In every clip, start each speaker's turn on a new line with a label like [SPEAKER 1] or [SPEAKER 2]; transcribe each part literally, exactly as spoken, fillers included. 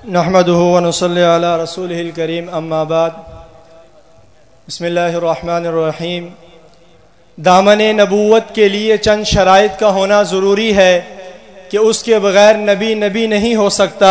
[SPEAKER 1] نحمده ونصلي على رسوله الكريم اما بعد بسم اللہ الرحمن الرحیم. دامن نبوت کے لیے چند شرائط کا ہونا ضروری ہے کہ اس کے بغیر نبی نبی نہیں ہو سکتا.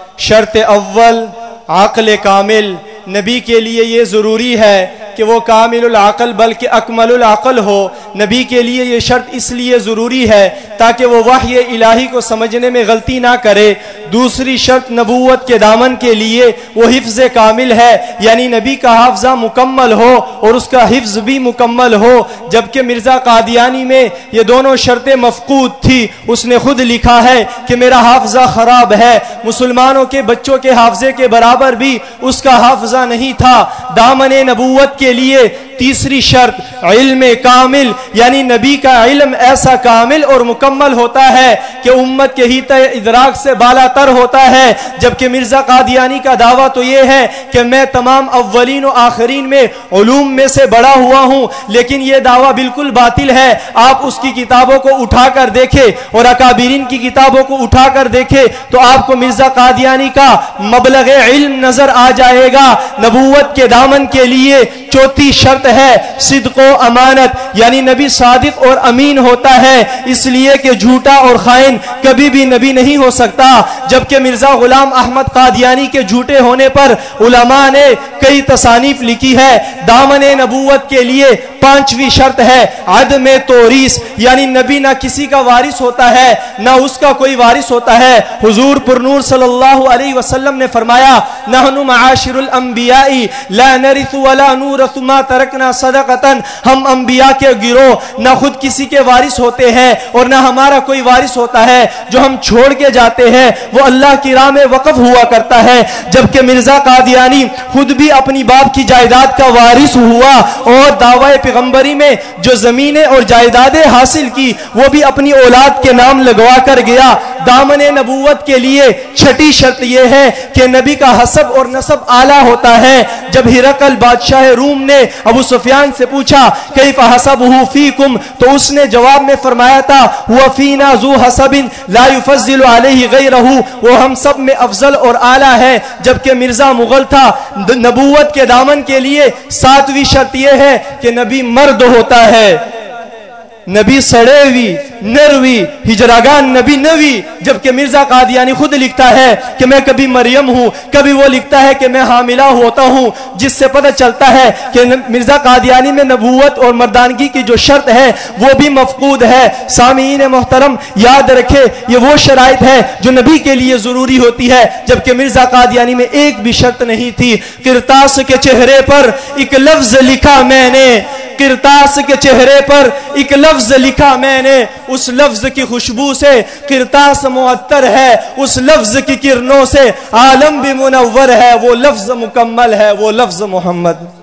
[SPEAKER 1] شرط اول عقل کامل. نبی کے لیے یہ ضروری ہے کہ وہ کامل العقل بلکہ اکمل العقل ہو. نبی کے لیے یہ شرط اس لیے ضروری ہے تاکہ وہ وحی الہی کو سمجھنے میں غلطی نہ کرے. دوسری شرط نبوت کے دامن کے لیے وہ حفظ کامل ہے، یعنی نبی کا حافظہ مکمل ہو اور اس کا حفظ بھی مکمل ہو. جبکہ مرزا قادیانی میں یہ دونوں شرطیں مفقود تھی. اس نے خود لکھا ہے کہ میرا حافظہ خراب ہے. مسلمانوں کے بچوں کے حافظے کے برابر بھی اس کا حافظہ نہیں تھا. دامن نبوت کے لیے تیسری شرط علم کامل، یعنی نبی کا علم ایسا کامل اور مکمل ہوتا ہے کہ امت کے حیطہ ادراک سے بالا تر ہوتا ہے. جبکہ مرزا قادیانی کا دعویٰ تو یہ ہے کہ میں تمام اولین و آخرین میں علوم میں سے بڑا ہوا ہوں، لیکن یہ دعویٰ بالکل باطل ہے. آپ اس کی کتابوں کو اٹھا کر دیکھیں اور اکابرین کی کتابوں کو اٹھا کر دیکھیں تو آپ کو مرزا قادیانی کا مبلغ علم نظر آ جائے گا. نبوت کے دامن کے لیے چوتھی شرط ہے صدق و امانت، یعنی نبی صادق اور امین ہوتا ہے، اس لیے کہ جھوٹا اور خائن کبھی بھی نبی نہیں ہو سکتا. جبکہ مرزا غلام احمد قادیانی کے جھوٹے ہونے پر علماء نے کئی تصانیف لکھی ہے. دامن نبوت کے لیے پانچویں شرط ہے عدم توریث، یعنی نبی نہ کسی کا وارث ہوتا ہے نہ اس کا کوئی وارث ہوتا ہے. حضور پرنور صلی اللہ علیہ وسلم نے فرمایا نحن معاشر الانبیاء لا نرث ولا نورث ما ترکنا صدقتا. ہم انبیاء کے گروہ نہ خود کسی کے وارث ہوتے ہیں اور نہ ہمارا کوئی وارث ہوتا ہے. جو ہم چھوڑ کے جاتے ہیں وہ اللہ کی راہ میں وقف ہوا کرتا ہے. جبکہ مرزا قادیانی خود بھی اپنی باپ کی جائیداد کا وارث ہوا اور دعوی پیغمبری میں جو زمینیں اور جائیدادیں حاصل کی وہ بھی اپنی اولاد کے نام لگوا کر گیا. دامن نبوت کے لیے چھٹی شرط یہ ہے کہ نبی کا حسب اور نسب اعلیٰ ہوتا ہے. جب ہرقل بادشاہ روم نے ابو سفیان سے پوچھا کیف حسبہ فیکم تو اس نے جواب میں فرمایا تھا هو فینا ذو حسب لا يفضل علیہ غیرہ، وہ ہم سب میں افضل اور اعلیٰ ہے. جبکہ مرزا مغل تھا. نبوت کے دامن کے لیے ساتویں شرط یہ ہے کہ نبی مرد ہوتا ہے. نبی سڑیوی نروی ہجراگان نبی نوی. جبکہ مرزا قادیانی خود لکھتا ہے کہ میں کبھی مریم ہوں، کبھی وہ لکھتا ہے کہ میں حاملہ ہوتا ہوں، جس سے پتہ چلتا ہے کہ مرزا قادیانی میں نبوت اور مردانگی کی جو شرط ہے وہ بھی مفقود ہے. سامعین محترم یاد رکھے یہ وہ شرائط ہے جو نبی کے لیے ضروری ہوتی ہے، جبکہ مرزا قادیانی میں ایک بھی شرط نہیں تھی. کرتاس کے چہرے پر ایک لفظ لکھا میں نے، کرتاس کے چہرے پر ایک لفظ لکھا میں نے، اس لفظ کی خوشبو سے کرتاس معطر ہے، اس لفظ کی کرنوں سے عالم بھی منور ہے. وہ لفظ مکمل ہے، وہ لفظ محمد.